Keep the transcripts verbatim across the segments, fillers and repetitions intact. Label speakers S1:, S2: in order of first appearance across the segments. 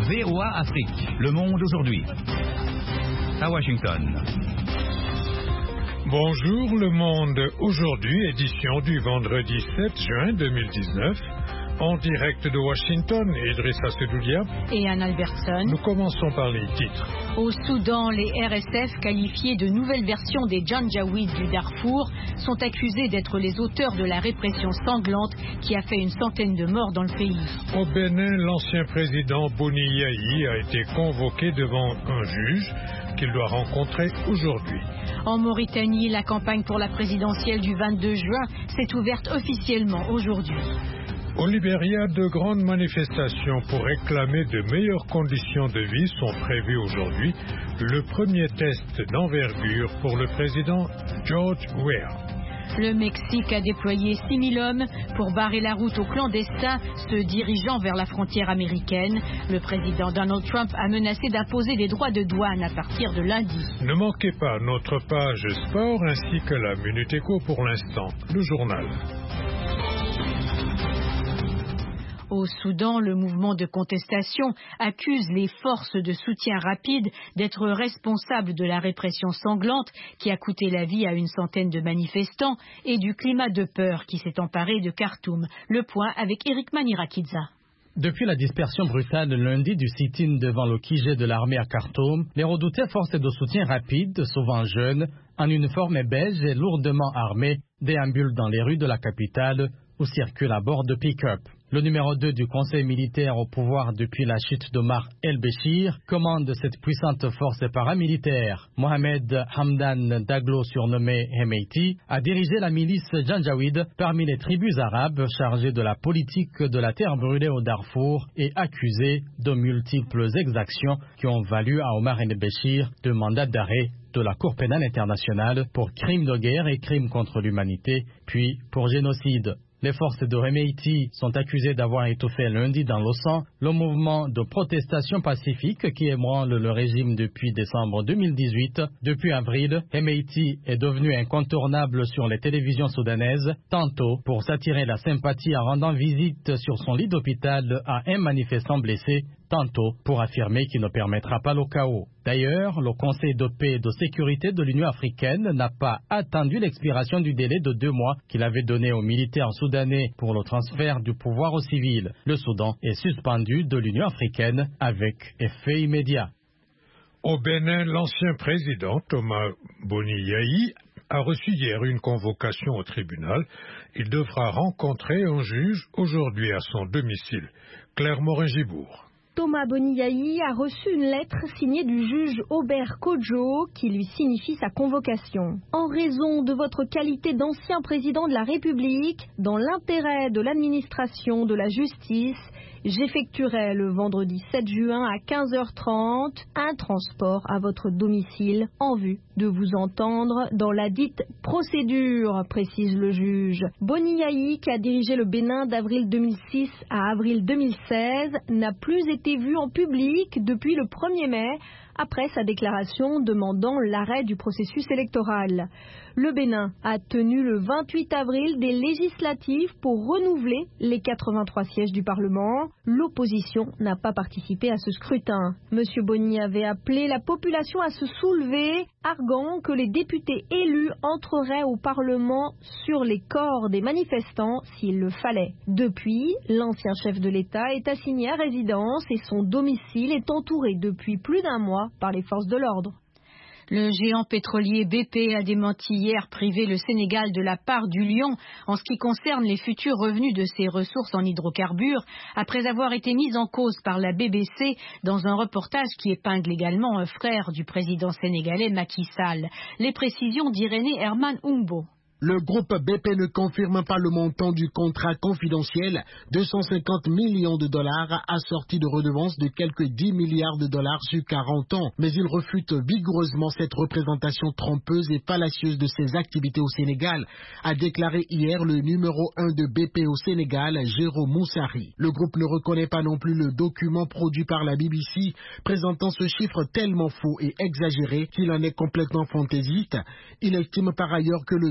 S1: V O A Afrique, Le Monde aujourd'hui. À Washington.
S2: Bonjour Le Monde aujourd'hui, édition du vendredi sept juin deux mille dix-neuf. En direct de Washington, Idrissa Sedoulia
S3: et Anne Albertson.
S2: Nous commençons par les titres.
S3: Au Soudan, les R S F, qualifiés de nouvelle version des Janjaweed du Darfour, sont accusés d'être les auteurs de la répression sanglante qui a fait une centaine de morts dans le pays.
S2: Au Bénin, l'ancien président Boni Yayi a été convoqué devant un juge qu'il doit rencontrer aujourd'hui.
S3: En Mauritanie, la campagne pour la présidentielle du vingt-deux juin s'est ouverte officiellement aujourd'hui.
S2: Au Libéria, de grandes manifestations pour réclamer de meilleures conditions de vie sont prévues aujourd'hui. Le premier test d'envergure pour le président George Weah.
S3: Le Mexique a déployé six mille hommes pour barrer la route aux clandestins se dirigeant vers la frontière américaine. Le président Donald Trump a menacé d'imposer des droits de douane à partir de lundi.
S2: Ne manquez pas notre page sport ainsi que la Minute Éco pour l'instant, le journal.
S3: Au Soudan, le mouvement de contestation accuse les forces de soutien rapide d'être responsables de la répression sanglante qui a coûté la vie à une centaine de manifestants et du climat de peur qui s'est emparé de Khartoum. Le point avec Eric Manirakidza.
S4: Depuis la dispersion brutale lundi du sit-in devant le Q G de l'armée à Khartoum, les redoutées forces de soutien rapide, souvent jeunes, en uniforme beige et lourdement armés, déambulent dans les rues de la capitale ou circulent à bord de pick-up. Le numéro deux du conseil militaire au pouvoir depuis la chute d'Omar el-Béchir commande cette puissante force paramilitaire. Mohamed Hamdan Daglo, surnommé Hemeti, a dirigé la milice Janjaweed parmi les tribus arabes chargées de la politique de la terre brûlée au Darfour et accusées de multiples exactions qui ont valu à Omar el-Béchir deux mandats d'arrêt de la Cour pénale internationale pour crimes de guerre et crimes contre l'humanité, puis pour génocide. Les forces de Hemeti sont accusées d'avoir étouffé lundi dans le sang le mouvement de protestation pacifique qui ébranle le régime depuis décembre deux mille dix-huit. Depuis avril, Hemeti est devenu incontournable sur les télévisions soudanaises, tantôt pour s'attirer la sympathie en rendant visite sur son lit d'hôpital à un manifestant blessé, tantôt pour affirmer qu'il ne permettra pas le chaos. D'ailleurs, le Conseil de paix et de sécurité de l'Union africaine n'a pas attendu l'expiration du délai de deux mois qu'il avait donné aux militaires soudanais pour le transfert du pouvoir aux civils. Le Soudan est suspendu de l'Union africaine avec effet immédiat.
S2: Au Bénin, l'ancien président Thomas Boni Yayi a reçu hier une convocation au tribunal. Il devra rencontrer un juge aujourd'hui à son domicile. Claire Morin-Gibourg.
S5: Thomas Boni Yayi a reçu une lettre signée du juge Aubert Kodjo qui lui signifie sa convocation. En raison de votre qualité d'ancien président de la République, dans l'intérêt de l'administration de la justice, j'effectuerai le vendredi sept juin à quinze heures trente un transport à votre domicile en vue de vous entendre dans la dite procédure, précise le juge. Boni Yayi, qui a dirigé le Bénin d'avril deux mille six à avril deux mille seize, n'a plus été vu en public depuis le premier mai, après sa déclaration demandant l'arrêt du processus électoral. Le Bénin a tenu le vingt-huit avril des législatives pour renouveler les quatre-vingt-trois sièges du Parlement. L'opposition n'a pas participé à ce scrutin. Monsieur Boni avait appelé la population à se soulever, arguant que les députés élus entreraient au Parlement sur les corps des manifestants s'il le fallait. Depuis, l'ancien chef de l'État est assigné à résidence et son domicile est entouré depuis plus d'un mois par les forces de l'ordre.
S3: Le géant pétrolier B P a démenti hier priver le Sénégal de la part du lion en ce qui concerne les futurs revenus de ses ressources en hydrocarbures, après avoir été mis en cause par la B B C dans un reportage qui épingle également un frère du président sénégalais Macky Sall. Les précisions d'Irénée Herman Umbo.
S6: Le groupe B P ne confirme pas le montant du contrat confidentiel, deux cent cinquante millions de dollars assorti de redevances de quelques dix milliards de dollars sur quarante ans. Mais il refute vigoureusement cette représentation trompeuse et fallacieuse de ses activités au Sénégal, a déclaré hier le numéro un de B P au Sénégal, Jérôme Moussari. Le groupe ne reconnaît pas non plus le document produit par la B B C, présentant ce chiffre tellement faux et exagéré qu'il en est complètement fantaisiste. Il estime par ailleurs que le document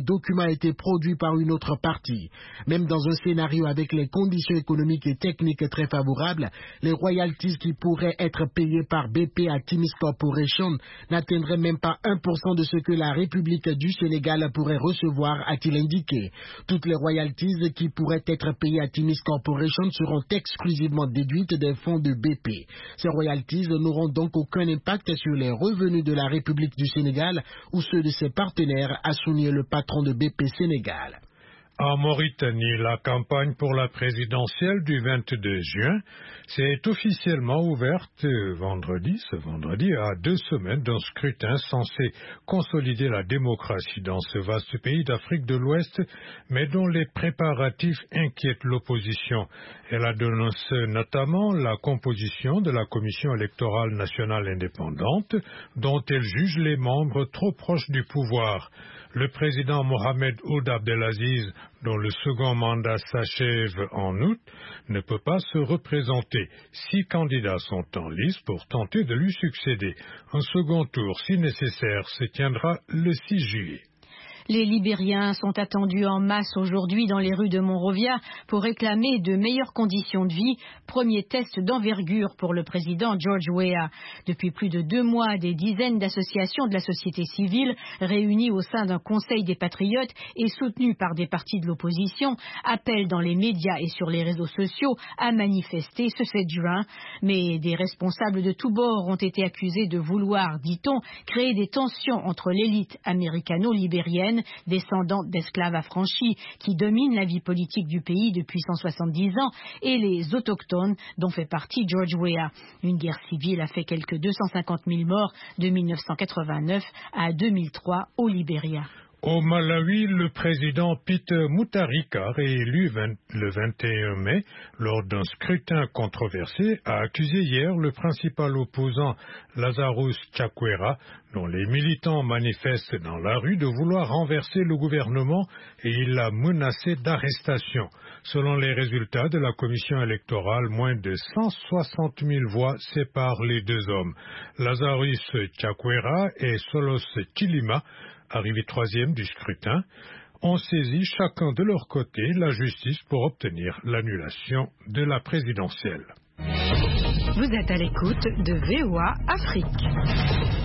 S6: a été produit par une autre partie. Même dans un scénario avec les conditions économiques et techniques très favorables, les royalties qui pourraient être payées par B P à Timis Corporation n'atteindraient même pas un pour cent de ce que la République du Sénégal pourrait recevoir, a-t-il indiqué. Toutes les royalties qui pourraient être payées à Timis Corporation seront exclusivement déduites des fonds de B P. Ces royalties n'auront donc aucun impact sur les revenus de la République du Sénégal ou ceux de ses partenaires, a souligné le patron de B P Sénégal.
S2: En Mauritanie, la campagne pour la présidentielle du vingt-deux juin s'est officiellement ouverte vendredi, ce vendredi, à deux semaines d'un scrutin censé consolider la démocratie dans ce vaste pays d'Afrique de l'Ouest, mais dont les préparatifs inquiètent l'opposition. Elle annonce notamment la composition de la Commission électorale nationale indépendante, dont elle juge les membres trop proches du pouvoir. Le président Mohamed Ould Abdelaziz, dont le second mandat s'achève en août, ne peut pas se représenter. Six candidats sont en lice pour tenter de lui succéder. Un second tour, si nécessaire, se tiendra le six juillet.
S3: Les Libériens sont attendus en masse aujourd'hui dans les rues de Monrovia pour réclamer de meilleures conditions de vie. Premier test d'envergure pour le président George Weah. Depuis plus de deux mois, des dizaines d'associations de la société civile réunies au sein d'un conseil des patriotes et soutenues par des partis de l'opposition appellent dans les médias et sur les réseaux sociaux à manifester ce sept juin. Mais des responsables de tous bords ont été accusés de vouloir, dit-on, créer des tensions entre l'élite américano-libérienne, descendante d'esclaves affranchis qui dominent la vie politique du pays depuis cent soixante-dix ans, et les autochtones dont fait partie George Weah. Une guerre civile a fait quelques deux cent cinquante mille morts de mille neuf cent quatre-vingt-neuf à deux mille trois au Libéria.
S2: Au Malawi, le président Peter Mutharika, réélu le vingt et un mai lors d'un scrutin controversé, a accusé hier le principal opposant Lazarus Chakwera, dont les militants manifestent dans la rue, de vouloir renverser le gouvernement, et il l'a menacé d'arrestation. Selon les résultats de la commission électorale, moins de cent soixante mille voix séparent les deux hommes. Lazarus Chakwera et Solos Chilima, arrivés troisième du scrutin, ont saisi chacun de leur côté la justice pour obtenir l'annulation de la présidentielle.
S3: Vous êtes à l'écoute de V O A Afrique.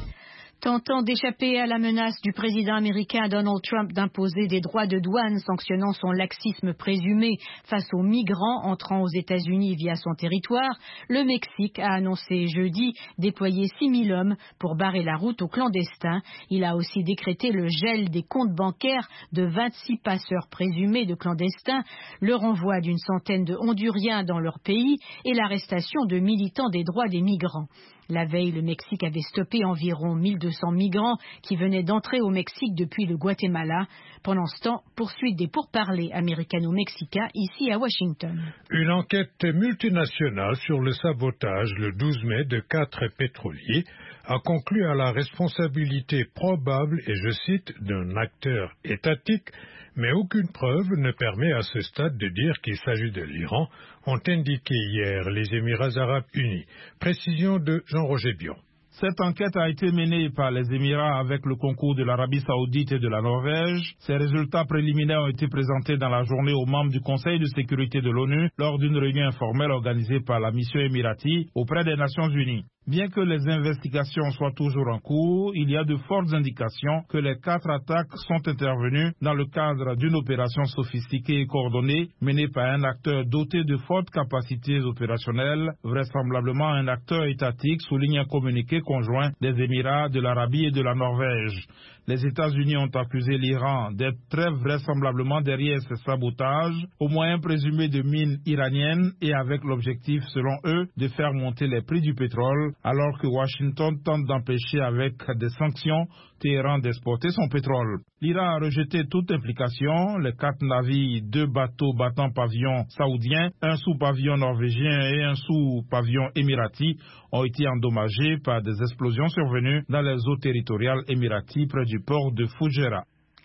S3: Tentant d'échapper à la menace du président américain Donald Trump d'imposer des droits de douane sanctionnant son laxisme présumé face aux migrants entrant aux États-Unis via son territoire, le Mexique a annoncé jeudi déployer six mille hommes pour barrer la route aux clandestins. Il a aussi décrété le gel des comptes bancaires de vingt-six passeurs présumés de clandestins, le renvoi d'une centaine de Honduriens dans leur pays et l'arrestation de militants des droits des migrants. La veille, le Mexique avait stoppé environ mille deux cents migrants qui venaient d'entrer au Mexique depuis le Guatemala. Pendant ce temps, poursuite des pourparlers américano-mexicains ici à Washington.
S2: Une enquête multinationale sur le sabotage le douze mai de quatre pétroliers a conclu à la responsabilité probable, et je cite, d'un acteur étatique, mais aucune preuve ne permet à ce stade de dire qu'il s'agit de l'Iran, ont indiqué hier les Émirats arabes unis. Précision de Jean-Roger Bion.
S7: Cette enquête a été menée par les Émirats avec le concours de l'Arabie Saoudite et de la Norvège. Ces résultats préliminaires ont été présentés dans la journée aux membres du Conseil de sécurité de l'ONU lors d'une réunion informelle organisée par la mission émirati auprès des Nations Unies. Bien que les investigations soient toujours en cours, il y a de fortes indications que les quatre attaques sont intervenues dans le cadre d'une opération sophistiquée et coordonnée menée par un acteur doté de fortes capacités opérationnelles, vraisemblablement un acteur étatique, souligne un communiqué conjoint des Émirats, de l'Arabie et de la Norvège. Les États-Unis ont accusé l'Iran d'être très vraisemblablement derrière ces sabotages, au moyen présumé de mines iraniennes et avec l'objectif, selon eux, de faire monter les prix du pétrole, alors que Washington tente d'empêcher avec des sanctions Téhéran d'exporter son pétrole. L'Iran a rejeté toute implication. Les quatre navires, deux bateaux battant pavillon saoudien, un sous-pavillon norvégien et un sous-pavillon émirati ont été endommagés par des explosions survenues dans les eaux territoriales émiraties près du port de Fujairah.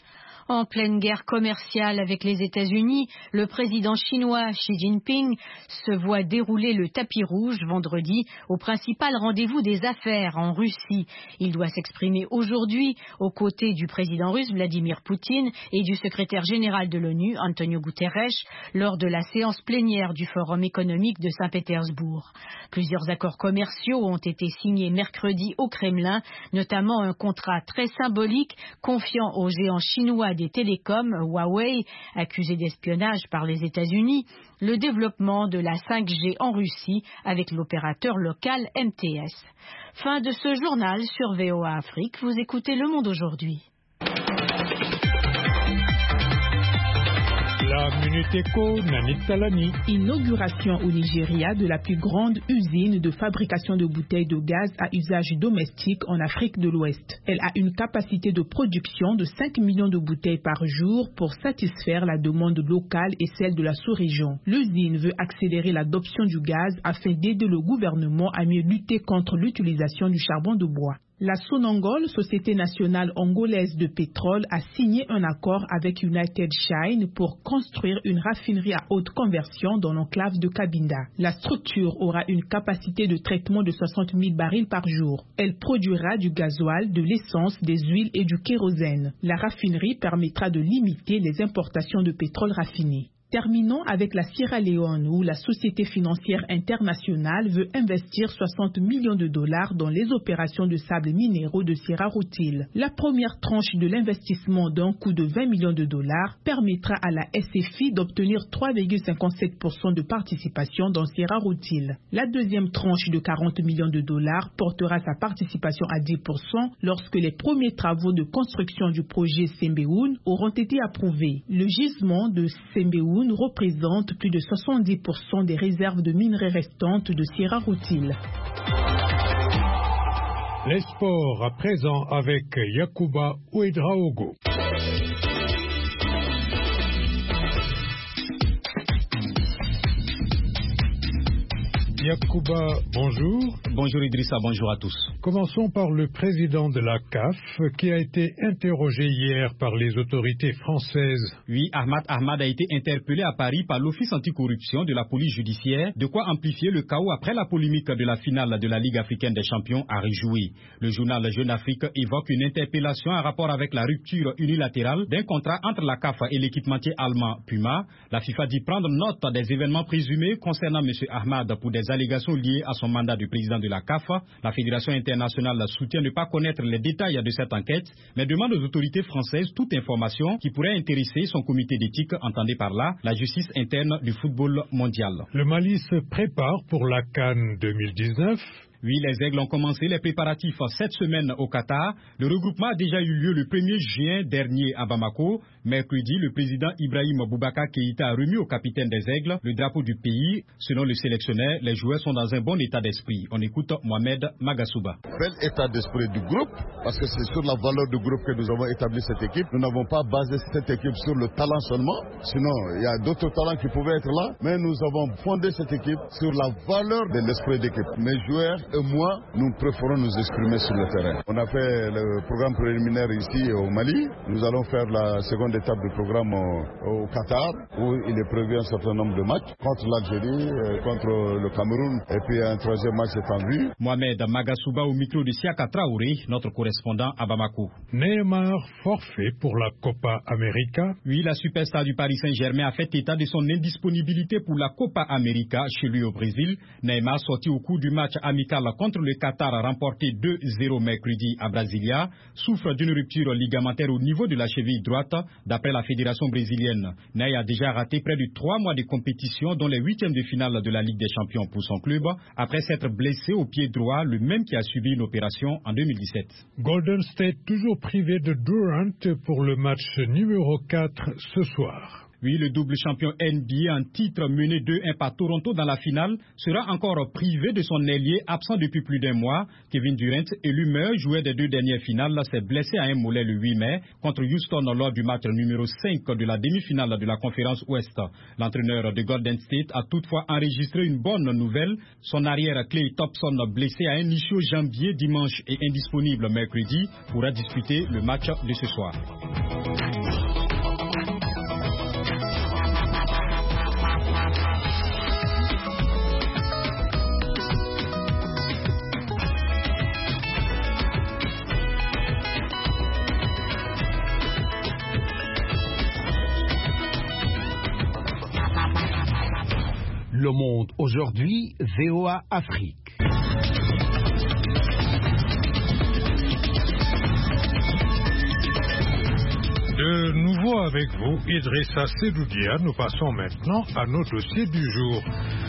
S3: En pleine guerre commerciale avec les États-Unis, le président chinois Xi Jinping se voit dérouler le tapis rouge vendredi au principal rendez-vous des affaires en Russie. Il doit s'exprimer aujourd'hui aux côtés du président russe Vladimir Poutine et du secrétaire général de l'ONU Antonio Guterres lors de la séance plénière du Forum économique de Saint-Pétersbourg. Plusieurs accords commerciaux ont été signés mercredi au Kremlin, notamment un contrat très symbolique confiant au géant chinois des télécoms, Huawei, accusé d'espionnage par les États-Unis, le développement de la cinq G en Russie avec l'opérateur local M T S. Fin de ce journal sur V O A Afrique. Vous écoutez Le Monde aujourd'hui.
S2: La Minute Éco, Nanit Talani.
S8: Inauguration au Nigeria de la plus grande usine de fabrication de bouteilles de gaz à usage domestique en Afrique de l'Ouest. Elle a une capacité de production de cinq millions de bouteilles par jour pour satisfaire la demande locale et celle de la sous-région. L'usine veut accélérer l'adoption du gaz afin d'aider le gouvernement à mieux lutter contre l'utilisation du charbon de bois. La Sonangol, société nationale angolaise de pétrole, a signé un accord avec United Shine pour construire une raffinerie à haute conversion dans l'enclave de Cabinda. La structure aura une capacité de traitement de soixante mille barils par jour. Elle produira du gasoil, de l'essence, des huiles et du kérosène. La raffinerie permettra de limiter les importations de pétrole raffiné. Terminons avec la Sierra Leone où la société financière internationale veut investir soixante millions de dollars dans les opérations de sable minéraux de Sierra Rutile. La première tranche de l'investissement d'un coût de vingt millions de dollars permettra à la S F I d'obtenir trois virgule cinquante-sept pour cent de participation dans Sierra Rutile. La deuxième tranche de quarante millions de dollars portera sa participation à dix pour cent lorsque les premiers travaux de construction du projet Sembeoun auront été approuvés. Le gisement de Sembeoun représente plus de soixante-dix pour cent des réserves de minerais restantes de Sierra Rutile.
S2: Les sports à présent avec Yacouba Ouedraogo. Yacouba, bonjour.
S9: Bonjour Idrissa, bonjour à tous.
S2: Commençons par le président de la C A F qui a été interrogé hier par les autorités françaises.
S9: Oui, Ahmad Ahmad a été interpellé à Paris par l'Office anticorruption de la police judiciaire, de quoi amplifier le chaos après la polémique de la finale de la Ligue africaine des champions à Rejoué. Le journal Jeune Afrique évoque une interpellation en rapport avec la rupture unilatérale d'un contrat entre la C A F et l'équipementier allemand Puma. La FIFA dit prendre note des événements présumés concernant M. Ahmad pour des allégations liées à son mandat de président de la C A F. La Fédération internationale soutient ne pas connaître les détails de cette enquête, mais demande aux autorités françaises toute information qui pourrait intéresser son comité d'éthique, entendez par là la justice interne du football mondial.
S2: Le Mali se prépare pour la CAN deux mille dix-neuf.
S9: Oui, les Aigles ont commencé les préparatifs cette semaine au Qatar. Le regroupement a déjà eu lieu le premier juin dernier à Bamako. Mercredi, le président Ibrahim Boubacar Keïta a remis au capitaine des Aigles le drapeau du pays. Selon le sélectionneur, les joueurs sont dans un bon état d'esprit. On écoute Mohamed Magasuba.
S10: Bel état d'esprit du groupe, parce que c'est sur la valeur du groupe que nous avons établi cette équipe. Nous n'avons pas basé cette équipe sur le talent seulement. Sinon, il y a d'autres talents qui pouvaient être là. Mais nous avons fondé cette équipe sur la valeur de l'esprit d'équipe. Mes joueurs et moi, nous préférons nous exprimer sur le terrain. On a fait le programme préliminaire ici au Mali. Nous allons faire la seconde étape du programme au, au Qatar, où il est prévu un certain nombre de matchs contre l'Algérie, contre le Cameroun, et puis un troisième match est en vue.
S9: Mohamed Magasuba au micro de Siaka Traoré, notre correspondant à Bamako.
S2: Neymar forfait pour la Copa América.
S9: Oui, la superstar du Paris Saint-Germain a fait état de son indisponibilité pour la Copa América chez lui au Brésil. Neymar sorti au cours du match amical contre le Qatar remporté deux zéro mercredi à Brasilia, souffre d'une rupture ligamentaire au niveau de la cheville droite. D'après la fédération brésilienne, Ney a déjà raté près de trois mois de compétition, dont les huitièmes de finale de la Ligue des Champions pour son club, après s'être blessé au pied droit, le même qui a subi une opération en deux mille dix-sept.
S2: Golden State toujours privé de Durant pour le match numéro quatre ce soir.
S9: Oui, le double champion N B A en titre mené deux un par Toronto dans la finale sera encore privé de son ailier absent depuis plus d'un mois. Kevin Durant, élu meilleur joueur des deux dernières finales, s'est blessé à un mollet le huit mai contre Houston lors du match numéro cinq de la demi-finale de la conférence Ouest. L'entraîneur de Golden State a toutefois enregistré une bonne nouvelle. Son arrière Klay Thompson, blessé à un ischio-jambier dimanche et indisponible mercredi, pourra disputer le match de ce soir.
S11: Le Monde aujourd'hui, V O A Afrique.
S2: De nouveau avec vous, Idrissa Sedoudia. Nous passons maintenant à nos dossiers du jour.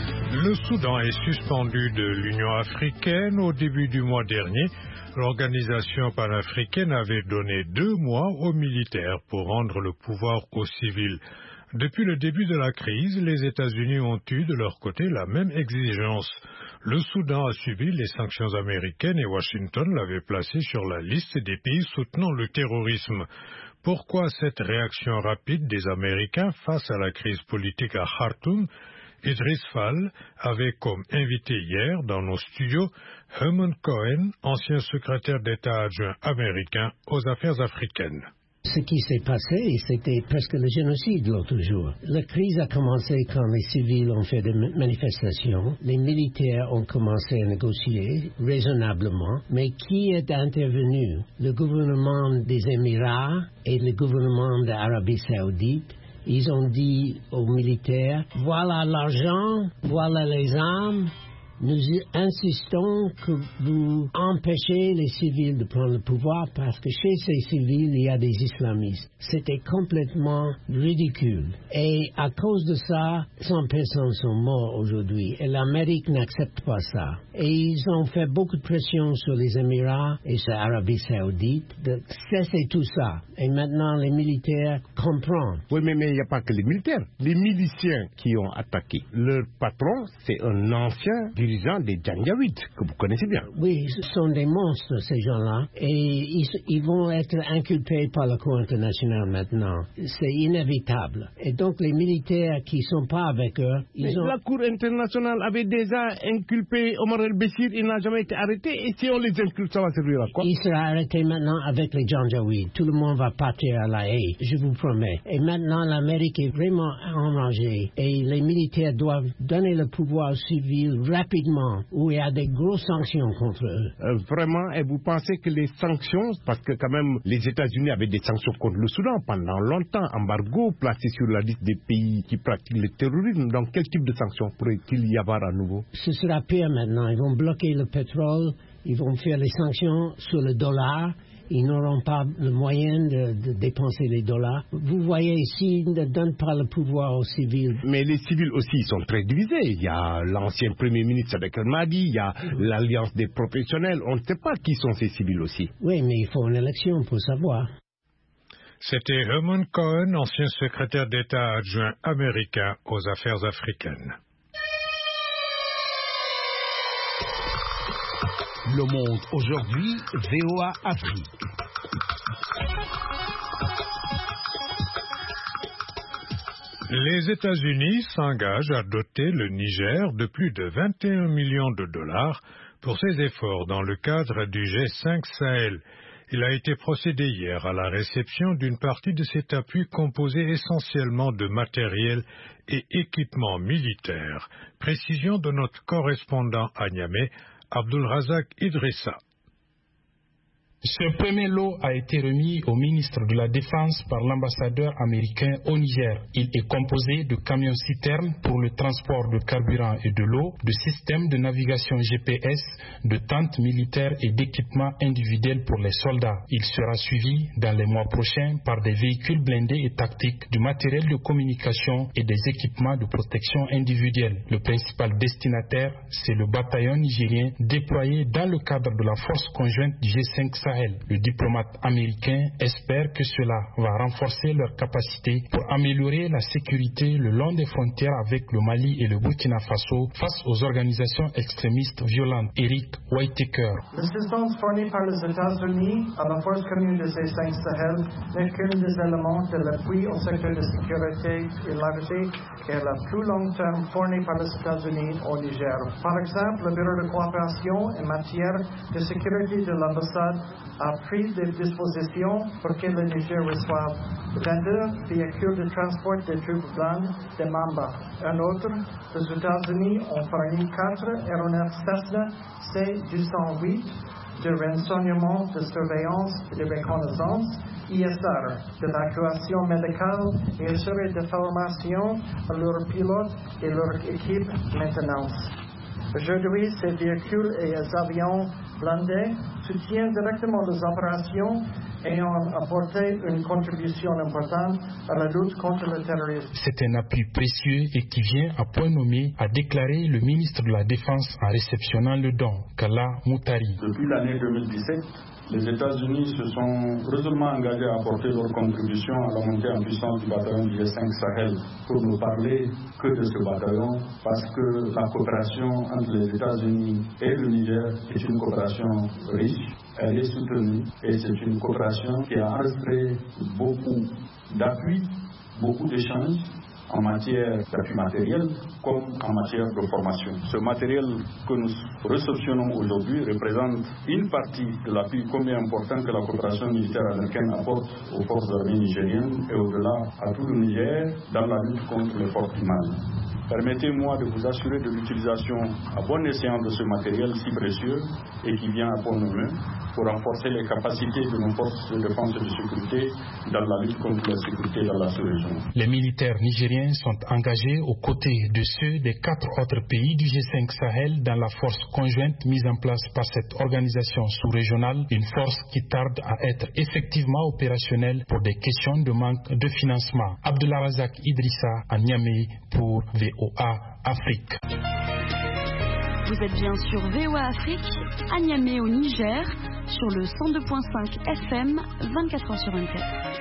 S2: Le Soudan est suspendu de l'Union africaine. Au début du mois dernier, l'organisation panafricaine avait donné deux mois aux militaires pour rendre le pouvoir aux civils. Depuis le début de la crise, les États-Unis ont eu de leur côté la même exigence. Le Soudan a subi les sanctions américaines et Washington l'avait placé sur la liste des pays soutenant le terrorisme. Pourquoi cette réaction rapide des Américains face à la crise politique à Khartoum? Idriss Fall avait comme invité hier dans nos studios Herman Cohen, ancien secrétaire d'État adjoint américain aux affaires africaines.
S12: Ce qui s'est passé, c'était presque le génocide l'autre jour. La crise a commencé quand les civils ont fait des manifestations. Les militaires ont commencé à négocier raisonnablement. Mais qui est intervenu? Le gouvernement des Émirats et le gouvernement d'Arabie Saoudite. Ils ont dit aux militaires, voilà l'argent, voilà les armes. Nous insistons que vous empêchez les civils de prendre le pouvoir parce que chez ces civils, il y a des islamistes. C'était complètement ridicule. Et à cause de ça, cent personnes sont mortes aujourd'hui. Et l'Amérique n'accepte pas ça. Et ils ont fait beaucoup de pression sur les Émirats et sur l'Arabie Saoudite de cesser tout ça. Et maintenant, les militaires comprennent.
S11: Oui, mais il n'y a pas que les militaires. Les miliciens qui ont attaqué. Leur patron, c'est un ancien dirigeants des Janjaweed, que vous connaissez bien.
S12: Oui, ce sont des monstres, ces gens-là, et ils, ils vont être inculpés par la Cour internationale maintenant. C'est inévitable. Et donc, les militaires qui ne sont pas avec eux, ils
S11: Mais
S12: ont...
S11: La Cour internationale avait déjà inculpé Omar el-Béchir, il n'a jamais été arrêté, et si on les inculpe, ça va servir à quoi?
S12: Il sera arrêté maintenant avec les Janjaweed. Tout le monde va partir à La Haye, je vous promets. Et maintenant, l'Amérique est vraiment enragée, et les militaires doivent donner le pouvoir civil rapidement, où il y a des grosses sanctions contre eux.
S11: Euh, vraiment, et vous pensez que les sanctions, parce que quand même les États-Unis avaient des sanctions contre le Soudan pendant longtemps, embargo placé sur la liste des pays qui pratiquent le terrorisme, donc quel type de sanctions pourrait-il y avoir à nouveau?
S12: Ce sera pire maintenant. Ils vont bloquer le pétrole, ils vont faire les sanctions sur le dollar. Ils n'auront pas le moyen de, de dépenser les dollars. Vous voyez ici, ils ne donnent pas le pouvoir aux civils.
S11: Mais les civils aussi sont très divisés. Il y a l'ancien Premier ministre Sadek El-Mahdi, il y a l'Alliance des professionnels. On ne sait pas qui sont ces civils aussi.
S12: Oui, mais il faut une élection pour savoir.
S2: C'était Herman Cohen, ancien secrétaire d'État adjoint américain aux affaires africaines.
S11: Le Monde aujourd'hui, V O A Afrique.
S2: Les États-Unis s'engagent à doter le Niger de plus de vingt et un millions de dollars pour ses efforts dans le cadre du G cinq Sahel. Il a été procédé hier à la réception d'une partie de cet appui composé essentiellement de matériel et équipements militaires. Précision de notre correspondant à Niamey, Abdul Razak Idrissa.
S13: Ce premier lot a été remis au ministre de la Défense par l'ambassadeur américain au Niger. Il est composé de camions-citernes pour le transport de carburant et de l'eau, de systèmes de navigation G P S, de tentes militaires et d'équipements individuels pour les soldats. Il sera suivi dans les mois prochains par des véhicules blindés et tactiques, du matériel de communication et des équipements de protection individuelle. Le principal destinataire, c'est le bataillon nigérien déployé dans le cadre de la force conjointe du G cinq Sahel. Le diplomate américain espère que cela va renforcer leur capacité pour améliorer la sécurité le long des frontières avec le Mali et le Burkina Faso face aux organisations extrémistes violentes. Eric Whitaker.
S14: L'assistance fournie par les États-Unis à la force commune de G cinq Sahel n'est qu'un des éléments de l'appui au secteur de sécurité élargi et à plus long terme fourni par les États-Unis au Niger. Par exemple, le Bureau de coopération en matière de sécurité de l'ambassade a pris des dispositions pour que le Niger reçoive vingt-deux véhicules de transport des troupes blanches de Mamba. Un autre, les États-Unis ont fourni quatre aéronefs Cessna C deux cent huit de renseignement, de surveillance et de reconnaissance, I S R, d'évacuation médicale et assurer de formation à leurs pilotes et leur équipe maintenance. Aujourd'hui, ces véhicules et les avions blindés soutiennent directement les opérations et ont apporté une contribution importante à la lutte contre le terrorisme.
S13: C'est un appui précieux et qui vient à point nommé, a déclaré le ministre de la Défense en réceptionnant le don, Kalla Moutari.
S15: Depuis l'année deux mille dix-sept, les États-Unis se sont résolument engagés à apporter leur contribution à la montée en puissance du bataillon du G cinq Sahel pour ne parler que de ce bataillon parce que la coopération entre les États-Unis et le Niger est une coopération riche, elle est soutenue et c'est une coopération qui a enregistré beaucoup d'appui, beaucoup d'échanges en matière d'appui matériel comme en matière de formation. Ce matériel que nous réceptionnons aujourd'hui représente une partie de l'appui combien important que la coopération militaire américaine apporte aux forces armées nigériennes et au-delà à tout le Niger dans la lutte contre les forces du mal. Permettez-moi de vous assurer de l'utilisation à bon escient de ce matériel si précieux et qui vient à bon moment pour renforcer les capacités de nos forces de défense et de sécurité dans la lutte contre la sécurité dans la sous-région.
S13: Les militaires nigériens sont engagés aux côtés de ceux des quatre autres pays du G cinq Sahel dans la force conjointe mise en place par cette organisation sous-régionale, une force qui tarde à être effectivement opérationnelle pour des questions de manque de financement. Abdelrazak Idrissa à Niamey pour V O A Afrique.
S16: Vous êtes bien sur V O A Afrique, à Niamey au Niger, sur le cent deux virgule cinq F M, vingt-quatre heures sur vingt-quatre.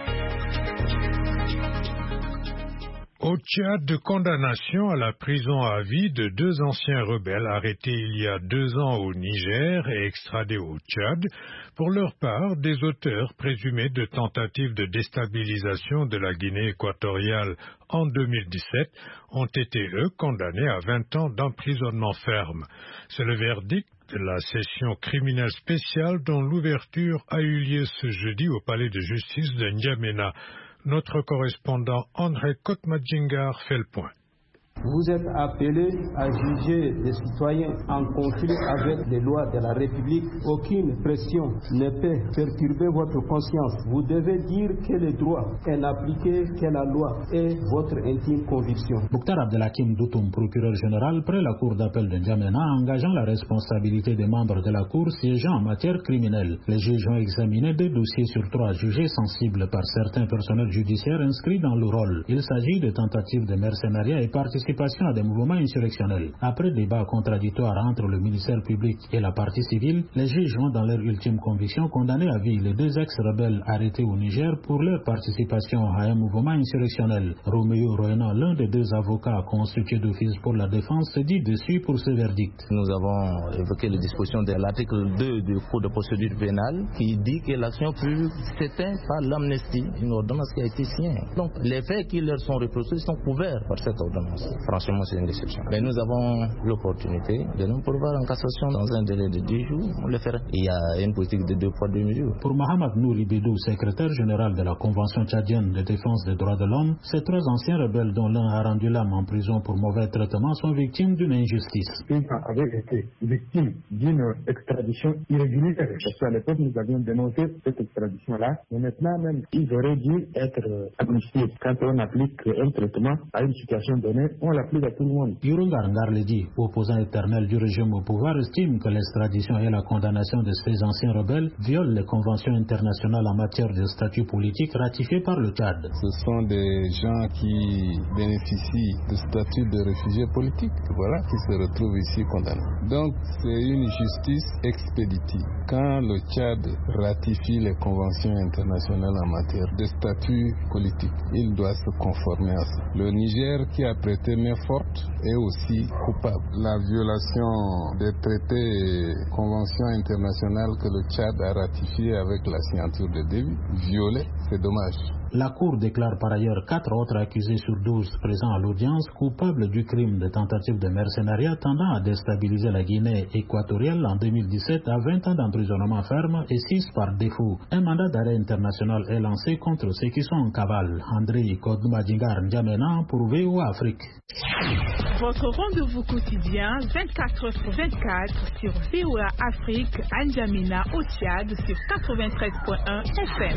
S2: Au Tchad, condamnation à la prison à vie de deux anciens rebelles arrêtés il y a deux ans au Niger et extradés au Tchad, pour leur part des auteurs présumés de tentatives de déstabilisation de la Guinée équatoriale en deux mille dix-sept, ont été, eux, condamnés à vingt ans d'emprisonnement ferme. C'est le verdict de la session criminelle spéciale dont l'ouverture a eu lieu ce jeudi au palais de justice de N'Djamena. Notre correspondant André Kotmadjingar fait le point.
S17: Vous êtes appelés à juger des citoyens en conflit avec les lois de la République. Aucune pression ne peut perturber votre conscience. Vous devez dire que le droit est appliqué, que la loi est votre intime conviction.
S18: Mokhtar Abdelhakim Doutoum, procureur général près la cour d'appel de N'Djamena, engageant la responsabilité des membres de la cour siégeant en matière criminelle. Les juges ont examiné deux dossiers sur trois jugés sensibles par certains personnels judiciaires inscrits dans le rôle. Il s'agit de tentatives de mercenariat et participation à des mouvements insurrectionnels. Après débat contradictoire entre le ministère public et la partie civile, les juges ont dans leur ultime conviction condamné à vie les deux ex-rebelles arrêtés au Niger pour leur participation à un mouvement insurrectionnel. Roméo Roena, l'un des deux avocats constitués d'office pour la défense, se dit dessus pour ce verdict.
S19: Nous avons évoqué les dispositions de l'article deux du Code de procédure pénale qui dit que l'action publique s'éteint par l'amnistie, une ordonnance qui a été signée. Donc les faits qui leur sont reprochés sont couverts par cette ordonnance. Franchement, c'est une déception. Mais nous avons l'opportunité de nous pourvoir en cassation dans un délai de dix jours. On le fera. Il y a une politique de deux poids, deux mesures.
S18: Pour Mohamed Nouri Bidou, secrétaire général de la Convention tchadienne de défense des droits de l'homme, ces trois anciens rebelles dont l'un a rendu l'âme en prison pour mauvais traitement sont victimes d'une injustice.
S20: Ils avaient été victimes d'une extradition irrégulière. Parce qu'à l'époque, nous avions dénoncé cette extradition-là. Mais maintenant même, ils auraient dû être amnistiés. Quand on applique un traitement à une situation donnée, on l'applique à tout le monde.
S18: Yurungar Ngarledi, opposant éternel du régime au pouvoir, estime que l'extradition et la condamnation de ces anciens rebelles violent les conventions internationales en matière de statut politique ratifiées par le Tchad.
S21: Ce sont des gens qui bénéficient du statut de réfugiés politiques, voilà, qui se retrouvent ici condamnés. Donc c'est une justice expéditive. Quand le Tchad ratifie les conventions internationales en matière de statut politique, il doit se conformer à ça. Le Niger, qui a prêté main forte, est aussi coupable. La violation des traités et conventions internationales que le Tchad a ratifiées avec la signature de début, violée, c'est dommage.
S18: La Cour déclare par ailleurs quatre autres accusés sur douze présents à l'audience coupables du crime de tentative de mercenariat tendant à déstabiliser la Guinée équatoriale en deux mille dix-sept à vingt ans d'emprisonnement ferme et six par défaut. Un mandat d'arrêt international est lancé contre ceux qui sont en cavale. André Kodmadingar N'Djamena pour V O A Afrique.
S8: Votre rendez-vous quotidien vingt-quatre heures sur vingt-quatre sur V O A Afrique à N'Djamena au Tchad sur quatre-vingt-treize point un F M.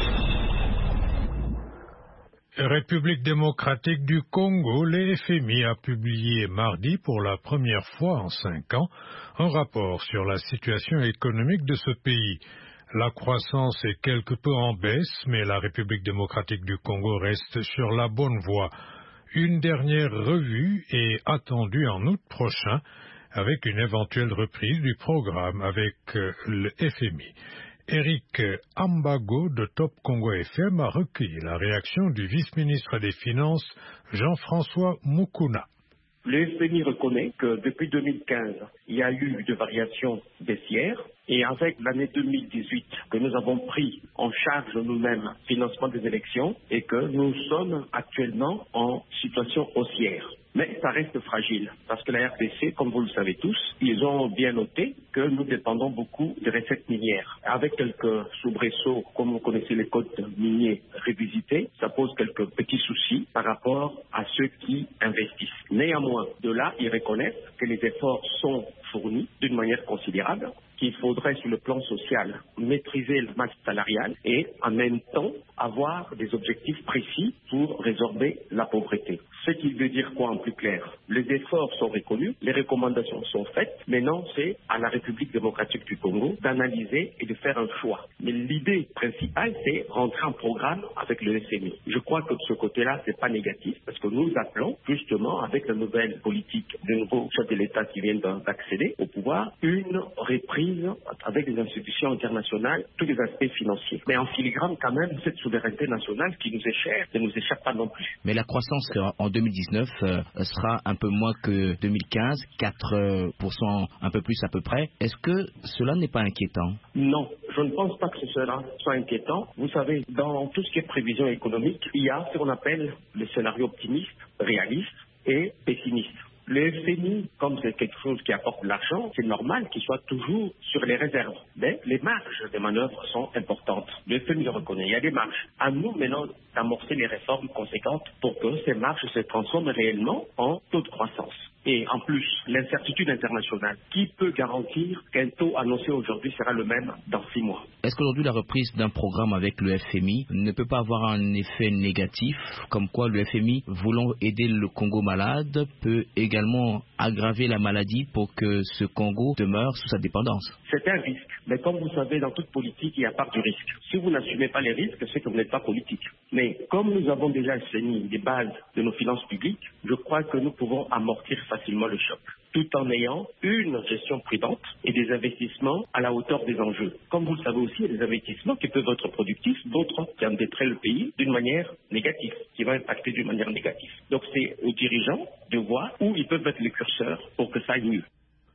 S2: République démocratique du Congo, le F M I a publié mardi pour la première fois en cinq ans un rapport sur la situation économique de ce pays. La croissance est quelque peu en baisse, mais la République démocratique du Congo reste sur la bonne voie. Une dernière revue est attendue en août prochain avec une éventuelle reprise du programme avec le F M I. Eric Ambago de Top Congo F M a recueilli la réaction du vice-ministre des Finances Jean-François Mukuna.
S1: Le F M I reconnaît que depuis deux mille quinze, il y a eu des variations baissières et avec l'année deux mille dix-huit que nous avons pris en charge nous-mêmes le financement des élections et que nous sommes actuellement en situation haussière. Mais ça reste fragile parce que la R D C, comme vous le savez tous, ils ont bien noté que nous dépendons beaucoup des recettes minières. Avec quelques soubresauts, comme vous connaissez les codes miniers revisités, ça pose quelques petits soucis par rapport à ceux qui investissent. Néanmoins, de là, ils reconnaissent que les efforts sont fournis d'une manière considérable, qu'il faudrait sur le plan social maîtriser la masse salariale et en même temps avoir des objectifs précis pour résorber la pauvreté. Ce qui veut dire quoi en plus clair? Les efforts sont reconnus, les recommandations sont faites, maintenant c'est à la République démocratique du Congo d'analyser et de faire un choix. Mais l'idée principale c'est rentrer en programme avec le F M I. Je crois que de ce côté-là c'est pas négatif parce que nous appelons justement avec la nouvelle politique du nouveau chef de l'État qui vient d'accéder au pouvoir une reprise avec les institutions internationales, tous les aspects financiers. Mais en filigrane quand même cette souveraineté nationale qui nous est chère ne nous échappe pas non plus.
S22: Mais la croissance en deux mille dix-neuf euh, sera un peu moins que deux mille quinze, quatre pour cent un peu plus à peu près. Est-ce que cela n'est pas inquiétant?
S1: Non, je ne pense pas que cela soit inquiétant. Vous savez, dans tout ce qui est prévision économique, il y a ce qu'on appelle le scénario optimiste, réaliste et pessimiste. Le F M I, comme c'est quelque chose qui apporte de l'argent, c'est normal qu'il soit toujours sur les réserves. Mais les marges de manœuvre sont importantes. Le F M I le reconnaît, il y a des marges. À nous maintenant d'amorcer les réformes conséquentes pour que ces marges se transforment réellement en taux de croissance. Et en plus, l'incertitude internationale, qui peut garantir qu'un taux annoncé aujourd'hui sera le même dans six mois?
S22: Est-ce qu'aujourd'hui la reprise d'un programme avec le F M I ne peut pas avoir un effet négatif, comme quoi le F M I, voulant aider le Congo malade, peut également aggraver la maladie pour que ce Congo demeure sous sa dépendance?
S1: C'est un risque, mais comme vous savez, dans toute politique, il y a part du risque. Si vous n'assumez pas les risques, c'est que vous n'êtes pas politique. Mais comme nous avons déjà assaini les bases de nos finances publiques, je crois que nous pouvons amortir facilement le choc, tout en ayant une gestion prudente et des investissements à la hauteur des enjeux. Comme vous le savez aussi, il y a des investissements qui peuvent être productifs, d'autres qui endetteraient le pays d'une manière négative, qui vont impacter d'une manière négative. Donc c'est aux dirigeants de voir où ils peuvent mettre les curseurs pour que ça aille mieux.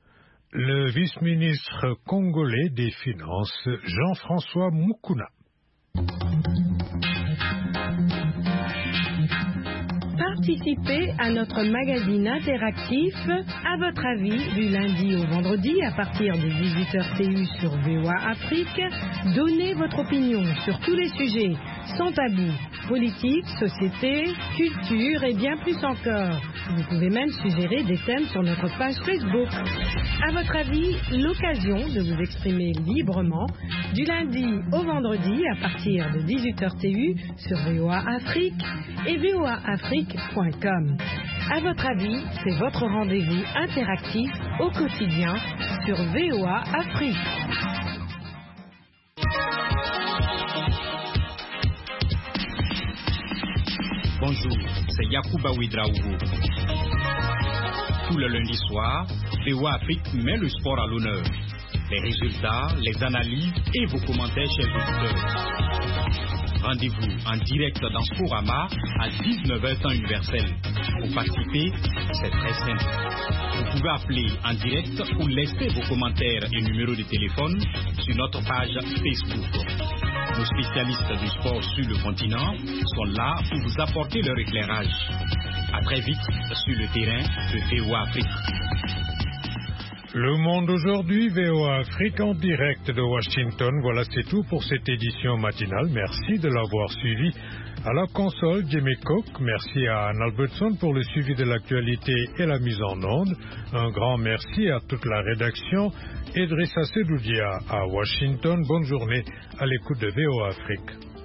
S2: Le vice-ministre congolais des Finances, Jean-François Mukuna.
S3: Participez à notre magazine interactif À votre avis du lundi au vendredi à partir de dix-huit heures T U sur V O A Afrique. Donnez votre opinion sur tous les sujets sans tabou, politique, société, culture et bien plus encore. Vous pouvez même suggérer des thèmes sur notre page Facebook. À votre avis, l'occasion de vous exprimer librement du lundi au vendredi à partir de dix-huit heures T U sur V O A Afrique et V O A Afrique point com. À votre avis, c'est votre rendez-vous interactif au quotidien sur V O A Afrique.
S9: Bonjour, c'est Yacouba Ouedraogo. Tout le lundi soir, V O A Afrique met le sport à l'honneur. Les résultats, les analyses et vos commentaires, chers auditeurs. Rendez-vous en direct dans Sporama à dix-neuf heures temps universel. Pour participer, c'est très simple. Vous pouvez appeler en direct ou laisser vos commentaires et numéros de téléphone sur notre page Facebook. Nos spécialistes du sport sur le continent sont là pour vous apporter leur éclairage. À très vite sur le terrain de V O A Afrique.
S2: Le Monde aujourd'hui, V O A Afrique en direct de Washington. Voilà, c'est tout pour cette édition matinale. Merci de l'avoir suivi. À la console, Jimmy Cook. Merci à Anne Albertson pour le suivi de l'actualité et la mise en onde. Un grand merci à toute la rédaction. Idrissa Sedoudia à Washington. Bonne journée à l'écoute de V O A Afrique.